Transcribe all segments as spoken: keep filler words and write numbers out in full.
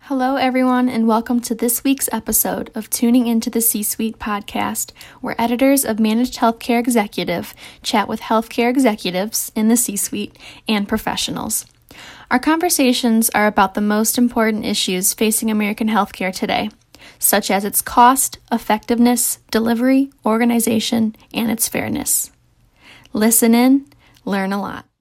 Hello, everyone, and welcome to this week's episode of Tuning Into the C-Suite podcast, where editors of Managed Healthcare Executive chat with healthcare executives in the C-Suite and professionals. Our conversations are about the most important issues facing American healthcare today, such as its cost, effectiveness, delivery, organization, and its fairness. Listen in, learn a lot.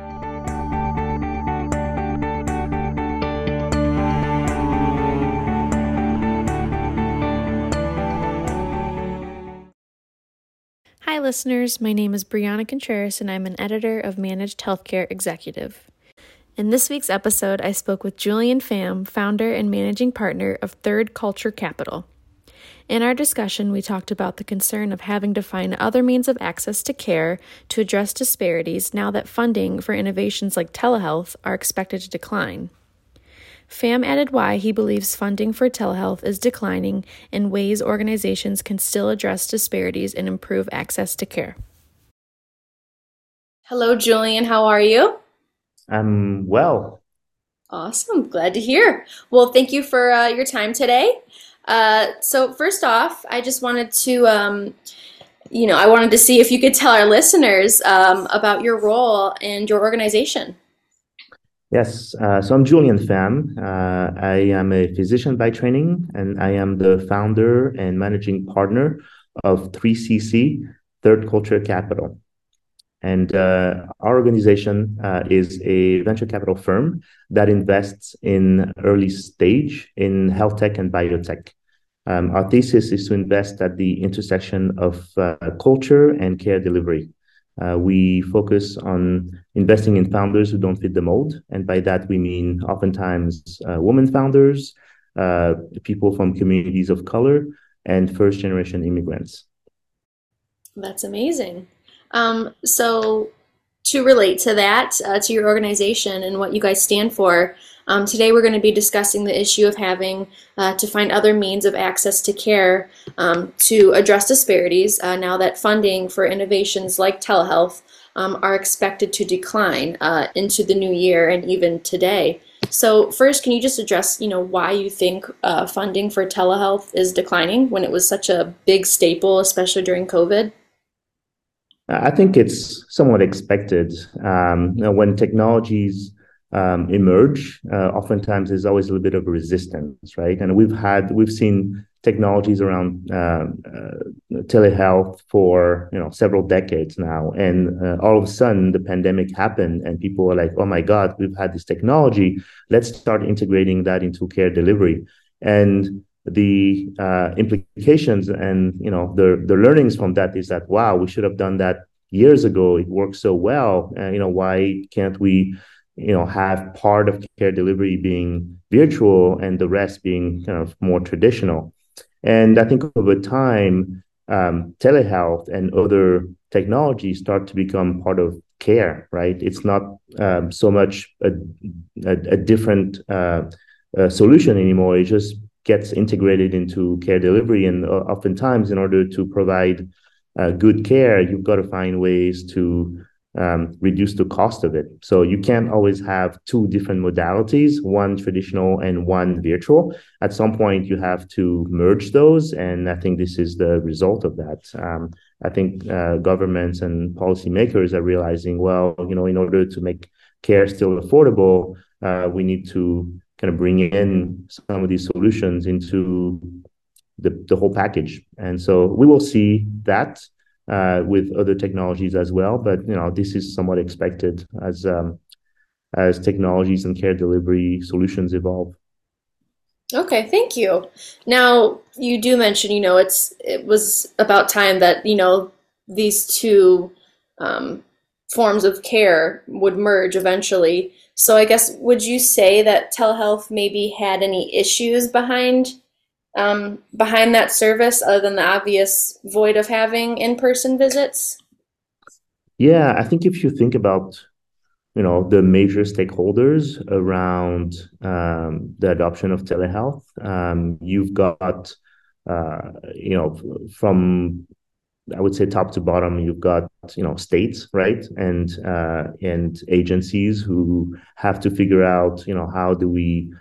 Hi, listeners. My name is Brianna Contreras, and I'm an editor of Managed Healthcare Executive. In this week's episode, I spoke with Julian Pham, founder and managing partner of Third Culture Capital. In our discussion, we talked about the concern of having to find other means of access to care to address disparities now that funding for innovations like telehealth are expected to decline. Pham added why he believes funding for telehealth is declining and ways organizations can still address disparities and improve access to care. Hello, Julian. How are you? I'm well. Awesome. Glad to hear. Well, thank you for uh, your time today. Uh, so first off, I just wanted to, um, you know, I wanted to see if you could tell our listeners um, about your role and your organization. Yes, uh, so I'm Julian Pham. Uh, I am a physician by training, and I am the founder and managing partner of three C C, Third Culture Capital. And uh, our organization uh, is a venture capital firm that invests in early stage in health tech and biotech. Um, our thesis is to invest at the intersection of uh, culture and care delivery. Uh, we focus on investing in founders who don't fit the mold. And by that, we mean oftentimes uh, women founders, uh, people from communities of color, and first-generation immigrants. That's amazing. Um, so to relate to that, uh, to your organization and what you guys stand for, um, today we're going to be discussing the issue of having uh, to find other means of access to care um, to address disparities uh, now that funding for innovations like telehealth um, are expected to decline uh, into the new year and even today. So first, can you just address, you know, why you think uh, funding for telehealth is declining when it was such a big staple, especially during COVID? I think it's somewhat expected. Um, you know, when technologies um, emerge, uh, oftentimes there's always a little bit of resistance, right? And we've had, we've seen technologies around uh, uh, telehealth for you know several decades now, and uh, all of a sudden the pandemic happened, and people were like, "Oh my God, we've had this technology. Let's start integrating that into care delivery." And the uh, implications and you know the the learnings from that is that wow, we should have done that years ago. It worked so well. Uh, you know why can't we you know have part of care delivery being virtual and the rest being kind of more traditional? And I think over time, um, telehealth and other technologies start to become part of care. Right? It's not um, so much a a, a different uh, uh, solution anymore. It just gets integrated into care delivery. And uh, oftentimes, in order to provide uh, good care, you've got to find ways to um, reduce the cost of it. So you can't always have two different modalities, one traditional and one virtual. At some point, you have to merge those. And I think this is the result of that. Um, I think uh, governments and policymakers are realizing, well, you know, in order to make care still affordable, uh, we need to kind of bring in some of these solutions into the, the whole package. And so we will see that uh, with other technologies as well. But, you know, this is somewhat expected as um, as technologies and care delivery solutions evolve. Okay, thank you. Now, you do mention, you know, it's it was about time that, you know, these two um, forms of care would merge eventually. So I guess, would you say that telehealth maybe had any issues behind um, behind that service other than the obvious void of having in-person visits? Yeah, I think if you think about you know the major stakeholders around um, the adoption of telehealth, um, you've got uh, you know from I would say top to bottom, you've got you know states, right, and uh, and agencies who have to figure out you know how do we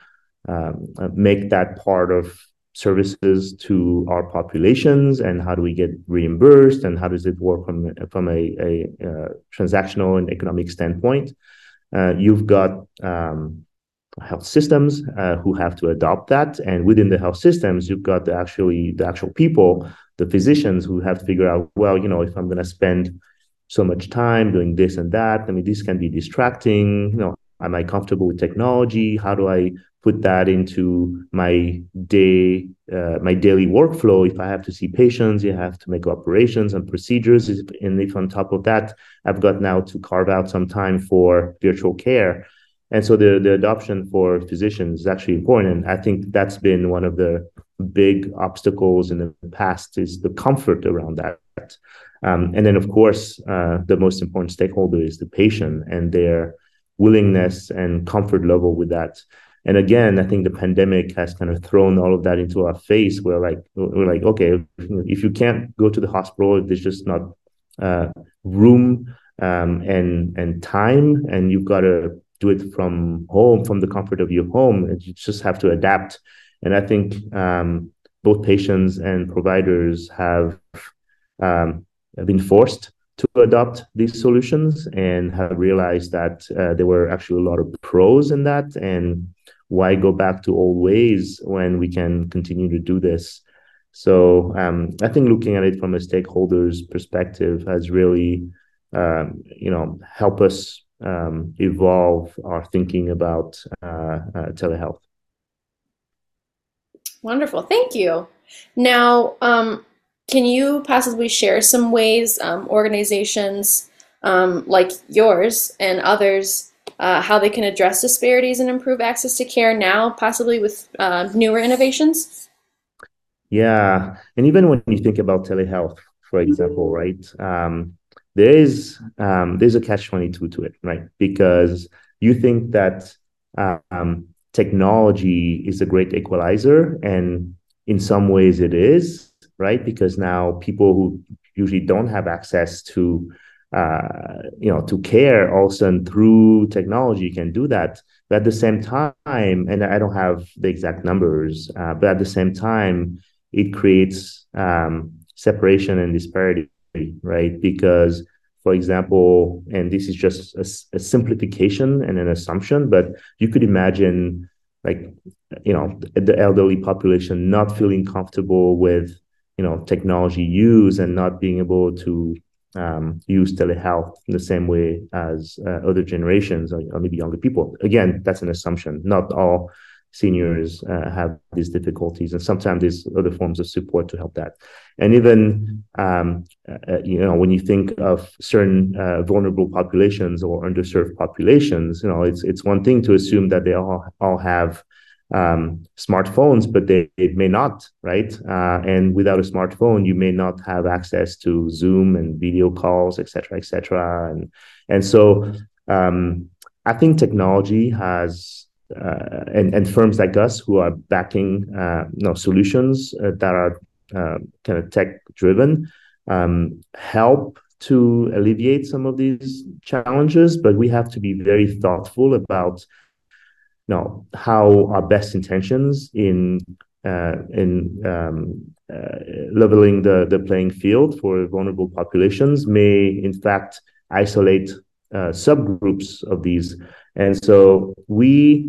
um, make that part of services to our populations, and how do we get reimbursed, and how does it work from from a, a, a transactional and economic standpoint. Uh, you've got um, health systems uh, who have to adopt that, and within the health systems, you've got the actually the actual people, the physicians, who have to figure out, well, you know, if I'm going to spend so much time doing this and that, I mean, this can be distracting. You know, am I comfortable with technology? How do I put that into my day, uh, my daily workflow? If I have to see patients, you have to make operations and procedures, and if on top of that, I've got now to carve out some time for virtual care. And so the, the adoption for physicians is actually important. And I think that's been one of the big obstacles in the past, is the comfort around that. Um, and then, of course, uh, the most important stakeholder is the patient and their willingness and comfort level with that. And again, I think the pandemic has kind of thrown all of that into our face. We're like, we're like, okay, if you can't go to the hospital, if there's just not uh, room um, and and time, and you've got to do it from home, from the comfort of your home, and you just have to adapt. And I think um, both patients and providers have um, been forced to adopt these solutions, and have realized that uh, there were actually a lot of pros in that. And why go back to old ways when we can continue to do this? So um, I think looking at it from a stakeholder's perspective has really, um, you know, helped us um, evolve our thinking about uh, uh, telehealth. Wonderful. Thank you. Now, um, can you possibly share some ways um, organizations um, like yours and others, uh, how they can address disparities and improve access to care now, possibly with uh, newer innovations? Yeah. And even when you think about telehealth, for example, right, um, there is um, there's a catch twenty-two to it, right? Because you think that um, technology is a great equalizer, and in some ways it is, right? Because now people who usually don't have access to uh, you know, to care, all of a sudden through technology can do that. But at the same time, and I don't have the exact numbers, uh, but at the same time, it creates um, separation and disparity, right? Because, for example, and this is just a, a simplification and an assumption, but you could imagine, like, you know, the elderly population not feeling comfortable with, you know, technology use, and not being able to um, use telehealth in the same way as uh, other generations, or, or maybe younger people. Again, that's an assumption. Not all seniors uh, have these difficulties, and sometimes there's other forms of support to help that. And even um, uh, you know, when you think of certain uh, vulnerable populations or underserved populations, you know, it's it's one thing to assume that they all all have um, smartphones, but they, they may not, right? Uh, and without a smartphone, you may not have access to Zoom and video calls, et cetera, et cetera. And and so um, I think technology has uh, and and firms like us who are backing uh, you know, solutions uh, that are uh, kind of tech driven um, help to alleviate some of these challenges, but we have to be very thoughtful about, you know, how our best intentions in uh, in um, uh, leveling the the playing field for vulnerable populations may in fact isolate uh, subgroups of these. And so we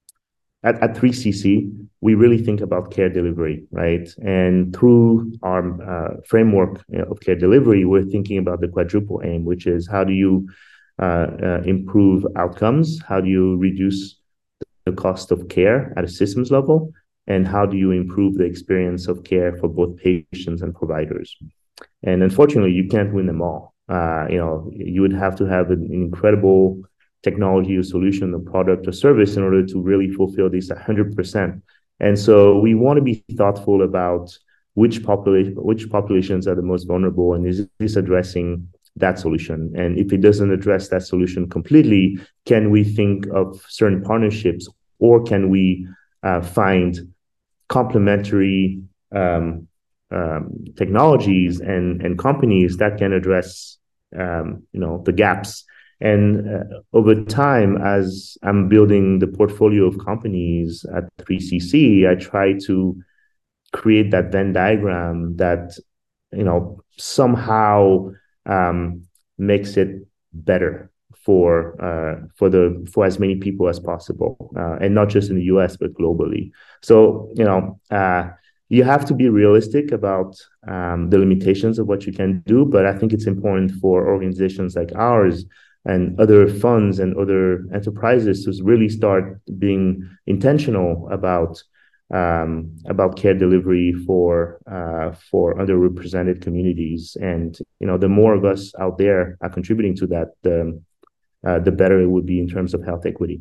at, at three C C, we really think about care delivery, right? And through our uh, framework of care delivery, we're thinking about the quadruple aim, which is how do you uh, uh, improve outcomes? How do you reduce the cost of care at a systems level? And how do you improve the experience of care for both patients and providers? And unfortunately, you can't win them all. Uh, you know, you would have to have an incredible technology or solution or product or service in order to really fulfill this one hundred percent. And so we want to be thoughtful about which population, which populations are the most vulnerable, and is this addressing that solution? And if it doesn't address that solution completely, can we think of certain partnerships, or can we uh, find complementary um, um, technologies and and companies that can address um, you know, the gaps And uh, over time, as I'm building the portfolio of companies at three C C, I try to create that Venn diagram that, you know, somehow um, makes it better for uh, for the for as many people as possible, uh, and not just in the U S but globally. So, you know, uh, you have to be realistic about um, the limitations of what you can do, but I think it's important for organizations like ours and other funds and other enterprises to really start being intentional about um, about care delivery for uh, for underrepresented communities. And you know, the more of us out there are contributing to that, the uh, the better it would be in terms of health equity.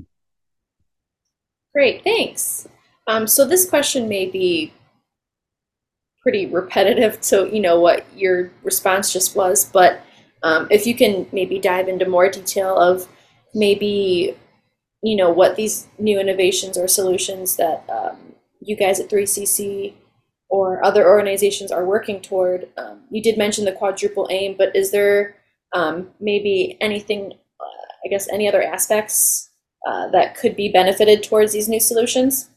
Great, thanks. Um, so this question may be pretty repetitive to you know what your response just was, but um, if you can maybe dive into more detail of maybe you know what these new innovations or solutions that um, you guys at three C C or other organizations are working toward. Um, you did mention the quadruple aim, but is there um, maybe anything, uh, I guess, any other aspects uh, that could be benefited towards these new solutions?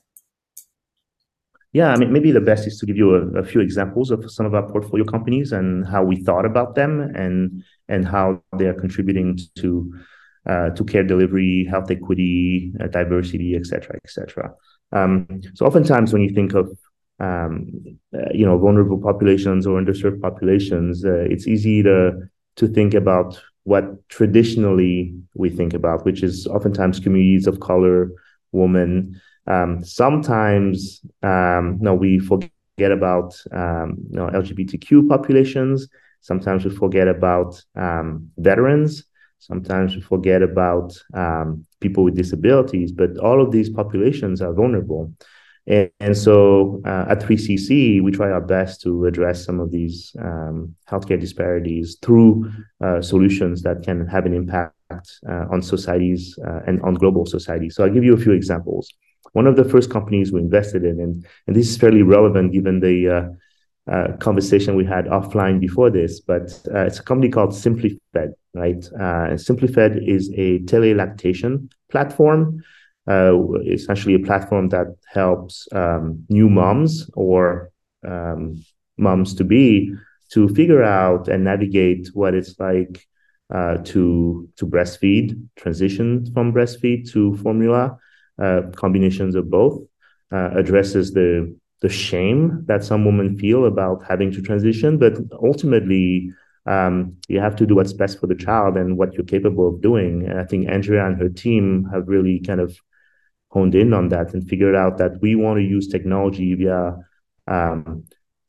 Yeah, I mean, maybe the best is to give you a, a few examples of some of our portfolio companies and how we thought about them and and how they are contributing to uh, to care delivery, health equity, uh, diversity, et cetera, et cetera. Um, so oftentimes when you think of um, uh, you know vulnerable populations or underserved populations, uh, it's easy to to think about what traditionally we think about, which is oftentimes communities of color, women. Um, sometimes um, no, we forget about um, you know, L G B T Q populations. Sometimes we forget about um, veterans. Sometimes we forget about um, people with disabilities. But all of these populations are vulnerable. And, and so uh, at three C C, we try our best to address some of these um, healthcare disparities through uh, solutions that can have an impact uh, on societies uh, and on global society. So I'll give you a few examples. One of the first companies we invested in, and, and this is fairly relevant given the uh, uh, conversation we had offline before this, but uh, it's a company called SimplyFed, right? Uh, SimplyFed is a telelactation platform, uh, essentially a platform that helps um, new moms or um, moms to be to figure out and navigate what it's like uh, to to breastfeed, transition from breastfeed to formula. Uh, combinations of both, uh, addresses the the shame that some women feel about having to transition, but ultimately um, you have to do what's best for the child and what you're capable of doing. And I think Andrea and her team have really kind of honed in on that and figured out that we want to use technology via um,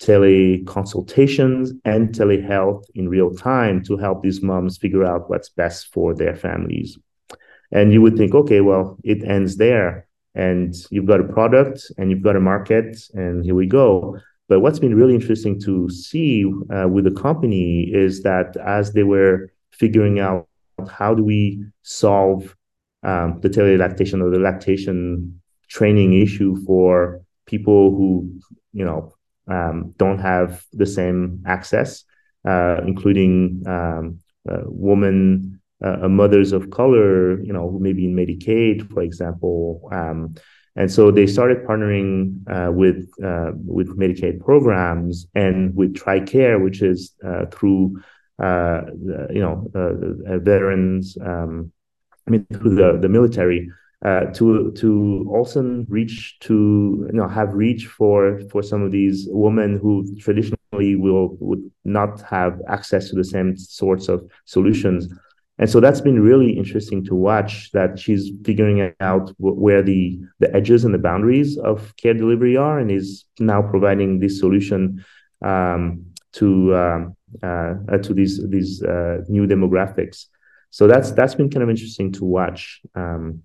teleconsultations and telehealth in real time to help these moms figure out what's best for their families. And you would think, okay, well, it ends there. And you've got a product and you've got a market, and here we go. But what's been really interesting to see uh, with the company is that as they were figuring out how do we solve um, the telelactation or the lactation training issue for people who, you know, um, don't have the same access, uh, including um, uh, women, uh, mothers of color, you know, who may be in Medicaid, for example. Um, and so they started partnering uh, with uh, with Medicaid programs and with TRICARE, which is uh, through, uh, you know, uh, veterans, um, I mean, through the, the military, uh, to to also reach to, you know, have reach for for some of these women who traditionally will would not have access to the same sorts of solutions. And so that's been really interesting to watch, that she's figuring out where the, the edges and the boundaries of care delivery are, and is now providing this solution um, to um, uh, to these these uh, new demographics. So that's that's been kind of interesting to watch. Um,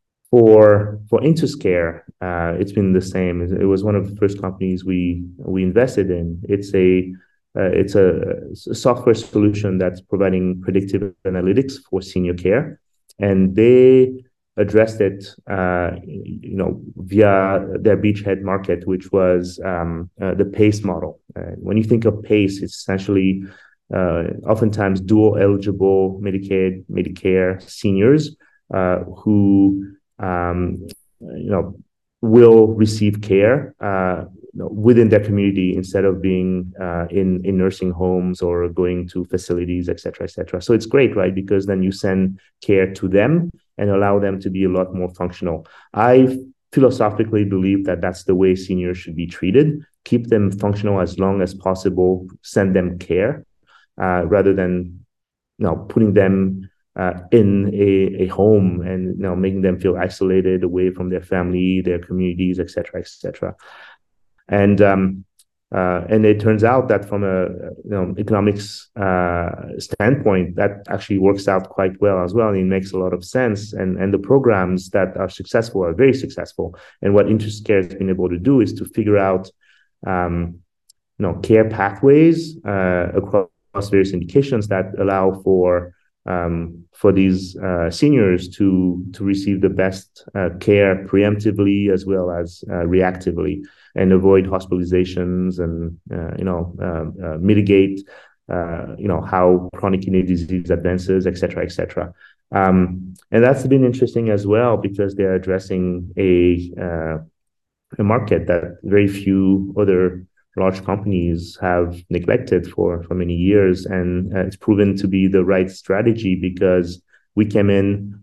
for for IntusCare, uh, it's been the same. It was one of the first companies we we invested in. It's a Uh, it's a, a software solution that's providing predictive analytics for senior care, and they addressed it, uh, you know, via their beachhead market, which was um, uh, the PACE model. Uh, when you think of PACE, it's essentially uh, oftentimes dual eligible Medicaid, Medicare seniors uh, who um, you know will receive care uh, within their community instead of being uh, in in nursing homes or going to facilities, et cetera, et cetera. So it's great, right? Because then you send care to them and allow them to be a lot more functional. I philosophically believe that that's the way seniors should be treated. Keep them functional as long as possible. Send them care uh, rather than you know putting them uh, in a, a home and you know making them feel isolated away from their family, their communities, et cetera, et cetera. And um, uh, and it turns out that from a you know economics uh, standpoint, that actually works out quite well as well. And it makes a lot of sense. And and the programs that are successful are very successful. And what InterestCare has been able to do is to figure out um, you know care pathways uh, across various indications that allow for um, for these uh, seniors to to receive the best uh, care preemptively as well as uh, reactively, and avoid hospitalizations and uh, you know uh, uh, mitigate uh, you know how chronic kidney disease advances, et cetera, et cetera. Um, and that's been interesting as well because they're addressing a uh, a market that very few other large companies have neglected for, for many years. And uh, it's proven to be the right strategy because we came in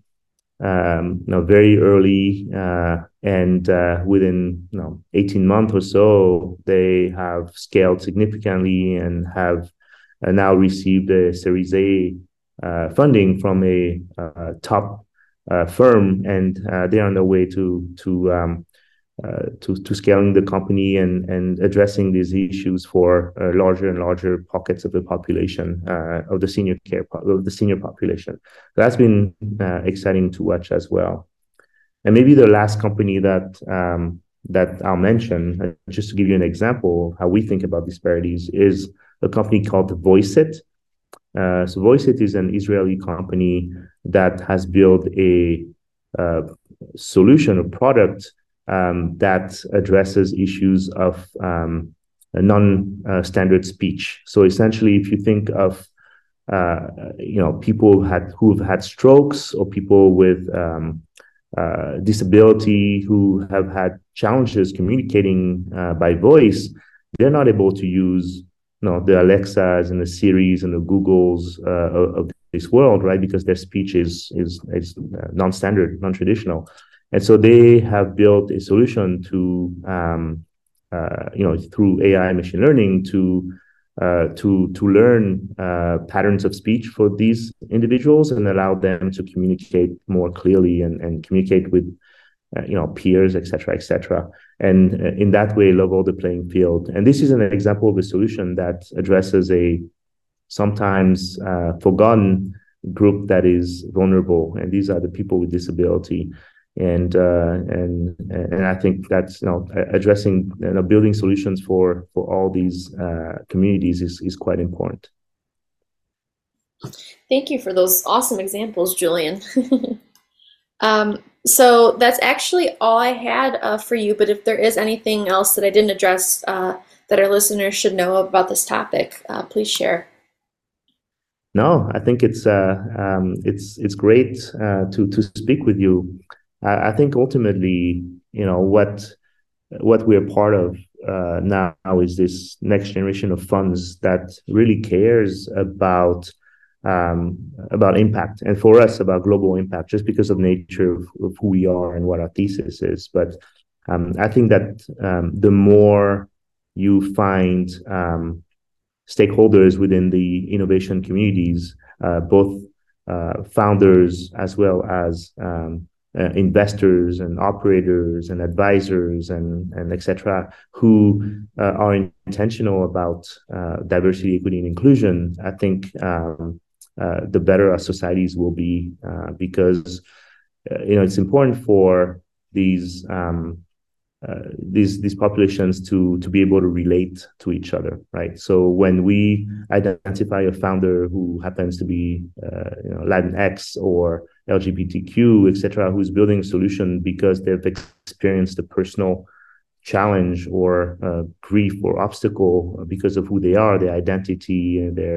um, you know, very early uh, and uh, within you know, eighteen months or so, they have scaled significantly and have uh, now received a Series A uh, funding from a uh, top uh, firm. And uh, they're on their way to, to um, Uh, to to scaling the company and and addressing these issues for uh, larger and larger pockets of the population uh, of the senior care of the senior population. That's been uh, exciting to watch as well. And maybe the last company that um, that I'll mention, uh, just to give you an example of how we think about disparities, is a company called Voiceit. Uh, so Voiceit is an Israeli company that has built a uh, solution, a product Um, that addresses issues of um, non-standard uh, speech. So essentially, if you think of uh, you know people had who've had strokes or people with um, uh, disability who have had challenges communicating uh, by voice, they're not able to use you know the Alexas and the Siris and the Googles uh, of this world, right? Because their speech is is is non-standard, non-traditional. And so they have built a solution to, um, uh, you know, through A I machine learning to uh, to to learn uh, patterns of speech for these individuals and allow them to communicate more clearly and, and communicate with, uh, you know, peers, et cetera, et cetera. And in that way, level the playing field. And this is an example of a solution that addresses a sometimes uh, forgotten group that is vulnerable, and these are the people with disability. And uh, and and I think that's you know addressing you know building solutions for for all these uh, communities is is quite important. Thank you for those awesome examples, Julian. um, so that's actually all I had uh, for you. But if there is anything else that I didn't address uh, that our listeners should know about this topic, uh, please share. No, I think it's uh, um, it's it's great uh, to to speak with you. I think ultimately, you know, what what we're part of uh, now is this next generation of funds that really cares about um, about impact, and for us about global impact, just because of nature of, of who we are and what our thesis is. But um, I think that um, the more you find um, stakeholders within the innovation communities, uh, both uh, founders as well as um, Uh, investors and operators and advisors and and et cetera, who uh, are intentional about uh, diversity, equity, and inclusion, I think um, uh, the better our societies will be uh, because uh, you know it's important for these um, uh, these these populations to to be able to relate to each other, right? So when we identify a founder who happens to be uh, you know Latinx or L G B T Q, et cetera, who's building a solution because they've experienced a personal challenge or uh, grief or obstacle because of who they are, their identity, and their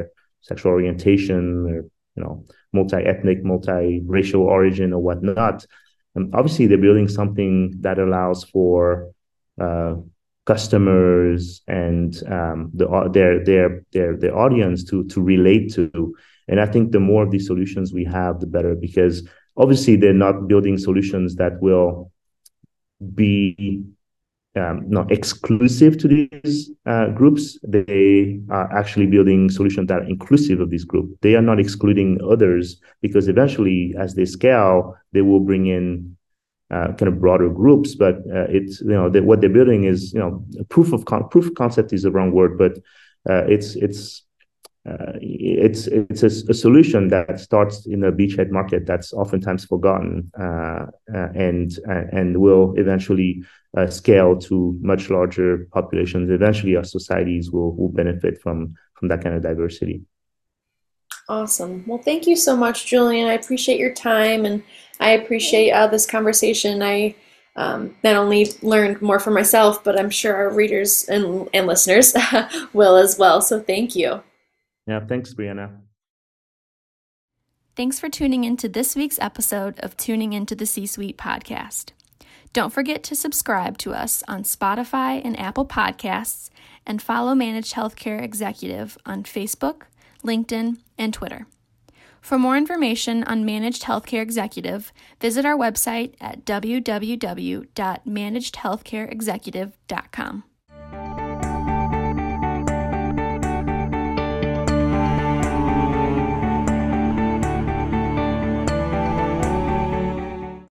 sexual orientation or, you know, multi-ethnic, multi-racial origin or whatnot. And obviously, they're building something that allows for uh, customers and um, the their their their their audience to to relate to. And I think the more of these solutions we have, the better, because obviously they're not building solutions that will be um, not exclusive to these uh, groups. They are actually building solutions that are inclusive of this group. They are not excluding others, because eventually, as they scale, they will bring in uh, kind of broader groups. But uh, it's, you know, they, what they're building is, you know, proof of con- proof of concept is the wrong word, but uh, it's it's. Uh, it's it's a, a solution that starts in a beachhead market that's oftentimes forgotten, uh, uh, and uh, and will eventually uh, scale to much larger populations. Eventually, our societies will will benefit from from that kind of diversity. Awesome. Well, thank you so much, Julian. I appreciate your time, and I appreciate uh, this conversation. I um, not only learned more for myself, but I'm sure our readers and, and listeners will as well. So thank you. Yeah, thanks, Brianna. Thanks for tuning into this week's episode of Tuning Into the C-Suite podcast. Don't forget to subscribe to us on Spotify and Apple Podcasts, and follow Managed Healthcare Executive on Facebook, LinkedIn, and Twitter. For more information on Managed Healthcare Executive, visit our website at w w w dot managed healthcare executive dot com.